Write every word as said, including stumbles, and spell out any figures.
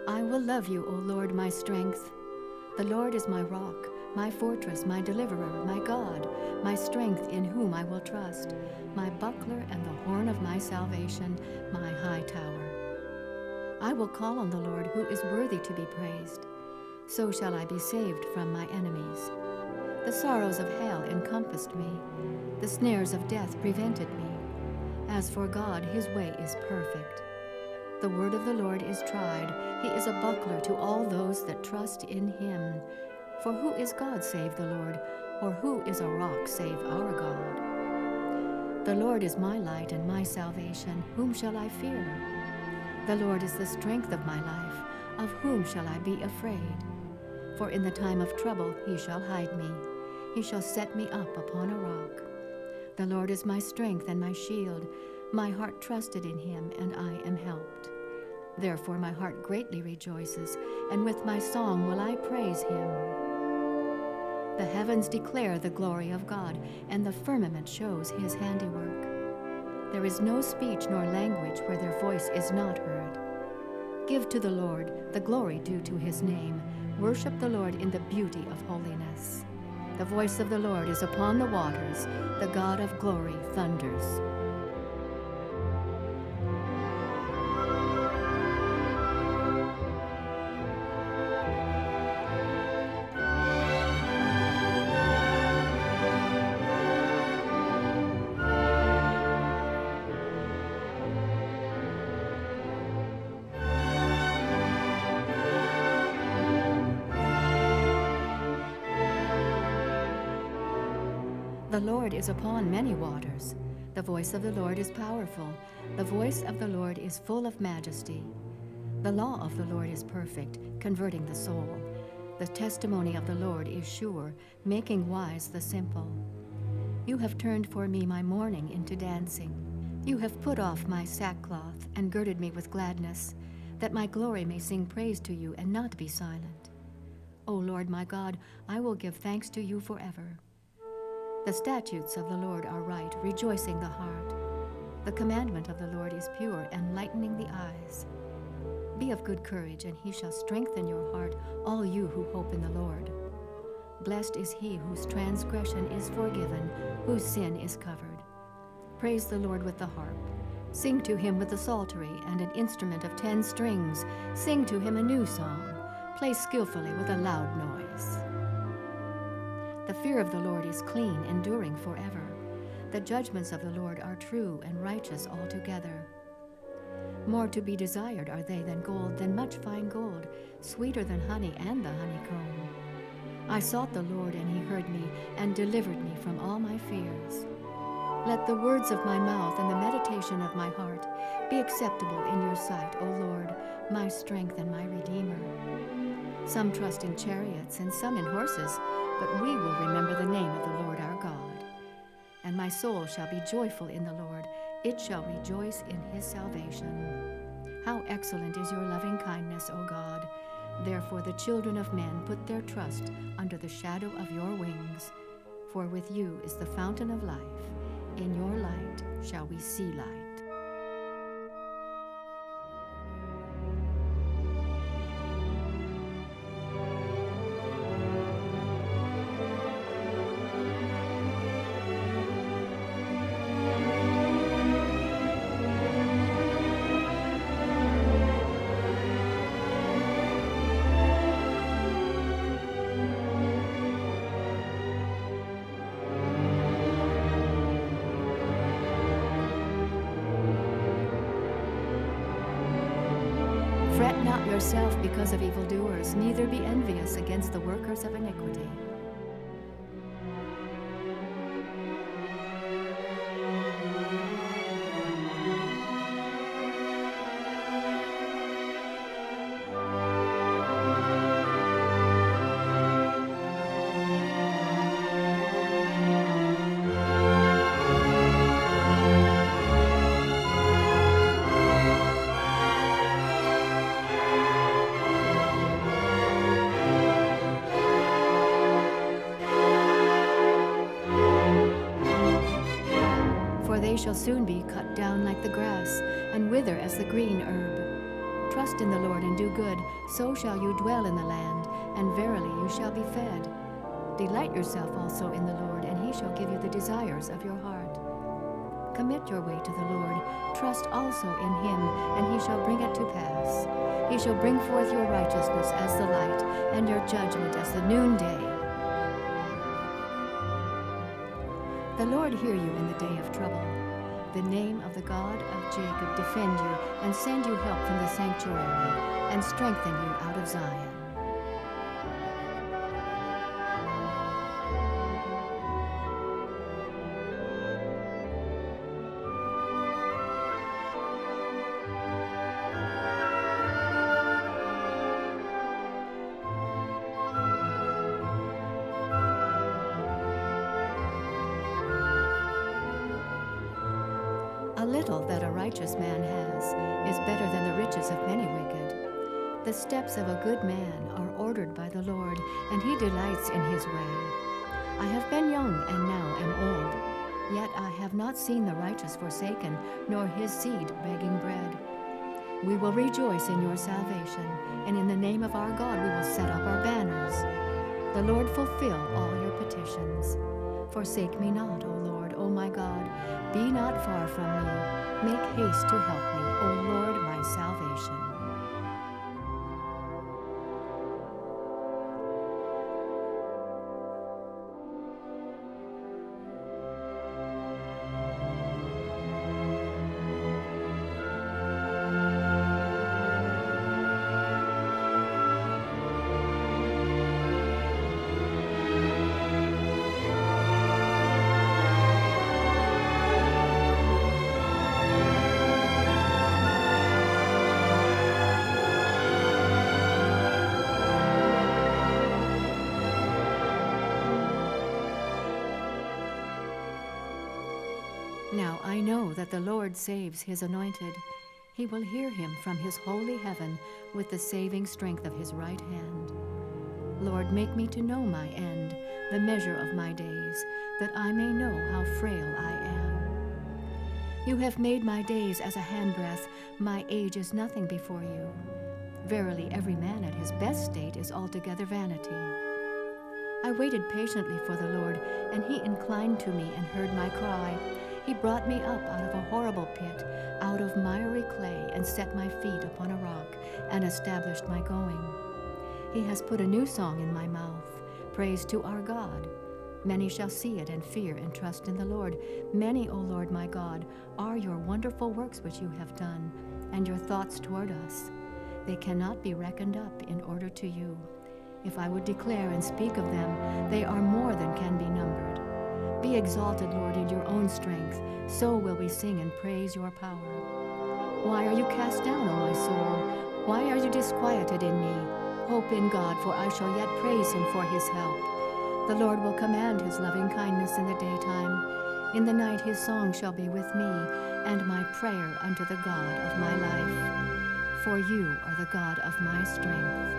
I will love you, O Lord, my strength. The Lord is my rock, my fortress, my deliverer, my God, my strength in whom I will trust, my buckler and the horn of my salvation, my high tower. I will call on the Lord, who is worthy to be praised. So shall I be saved from my enemies. The sorrows of hell encompassed me. The snares of death prevented me. As for God, his way is perfect. The word of the Lord is tried. He is a buckler to all those that trust in him. For who is God save the Lord? Or who is a rock save our God? The Lord is my light and my salvation. Whom shall I fear? The Lord is the strength of my life. Of whom shall I be afraid? For in the time of trouble he shall hide me. He shall set me up upon a rock. The Lord is my strength and my shield. My heart trusted in him, and I am helped. Therefore my heart greatly rejoices, and with my song will I praise him. The heavens declare the glory of God, and the firmament shows his handiwork. There is no speech nor language where their voice is not heard. Give to the Lord the glory due to his name. Worship the Lord in the beauty of holiness. The voice of the Lord is upon the waters. The God of glory thunders. The Lord is upon many waters. The voice of the Lord is powerful. The voice of the Lord is full of majesty. The law of the Lord is perfect, converting the soul. The testimony of the Lord is sure, making wise the simple. You have turned for me my mourning into dancing. You have put off my sackcloth and girded me with gladness, that my glory may sing praise to you and not be silent. O Lord my God, I will give thanks to you forever. The statutes of the Lord are right, rejoicing the heart. The commandment of the Lord is pure, enlightening the eyes. Be of good courage, and he shall strengthen your heart, all you who hope in the Lord. Blessed is he whose transgression is forgiven, whose sin is covered. Praise the Lord with the harp. Sing to him with the psaltery and an instrument of ten strings. Sing to him a new song. Play skillfully with a loud noise. The fear of the Lord is clean, enduring forever. The judgments of the Lord are true and righteous altogether. More to be desired are they than gold, than much fine gold, sweeter than honey and the honeycomb. I sought the Lord, and he heard me, and delivered me from all my fears. Let the words of my mouth and the meditation of my heart be acceptable in your sight, O Lord, my strength and my Redeemer. Some trust in chariots and some in horses, but we will remember the name of the Lord our God. And my soul shall be joyful in the Lord. It shall rejoice in his salvation. How excellent is your loving kindness, O God! Therefore the children of men put their trust under the shadow of your wings. For with you is the fountain of life. In your light shall we see light. Fret not yourself because of evildoers, neither be envious against the workers of iniquity. They shall soon be cut down like the grass, and wither as the green herb. Trust in the Lord and do good, so shall you dwell in the land, and verily you shall be fed. Delight yourself also in the Lord, and he shall give you the desires of your heart. Commit your way to the Lord, trust also in him, and he shall bring it to pass. He shall bring forth your righteousness as the light, and your judgment as the noonday. The Lord hear you in the day of trouble. The name of the God of Jacob defend you, and send you help from the sanctuary, and strengthen you out of Zion. A little that a righteous man has is better than the riches of many wicked. The steps of a good man are ordered by the Lord, and he delights in his way. I have been young and now am old, yet I have not seen the righteous forsaken, nor his seed begging bread. We will rejoice in your salvation, and in the name of our God we will set up our banners. The Lord fulfill all your petitions. Forsake me not, O Lord, O my God. Be not far from me. Make haste to help me, O Lord, my salvation. Now I know that the Lord saves his anointed. He will hear him from his holy heaven with the saving strength of his right hand. Lord, make me to know my end, the measure of my days, that I may know how frail I am. You have made my days as a handbreadth. My age is nothing before you. Verily, every man at his best state is altogether vanity. I waited patiently for the Lord, and he inclined to me and heard my cry. He brought me up out of a horrible pit, out of miry clay, and set my feet upon a rock, and established my going. He has put a new song in my mouth, praise to our God. Many shall see it and fear and trust in the Lord. Many, O Lord my God, are your wonderful works which you have done, and your thoughts toward us. They cannot be reckoned up in order to you. If I would declare and speak of them, they are more than can be numbered. Be exalted, Lord, in your own strength. So will we sing and praise your power. Why are you cast down, O my soul? Why are you disquieted in me? Hope in God, for I shall yet praise him for his help. The Lord will command his loving kindness in the daytime. In the night his song shall be with me, and my prayer unto the God of my life. For you are the God of my strength.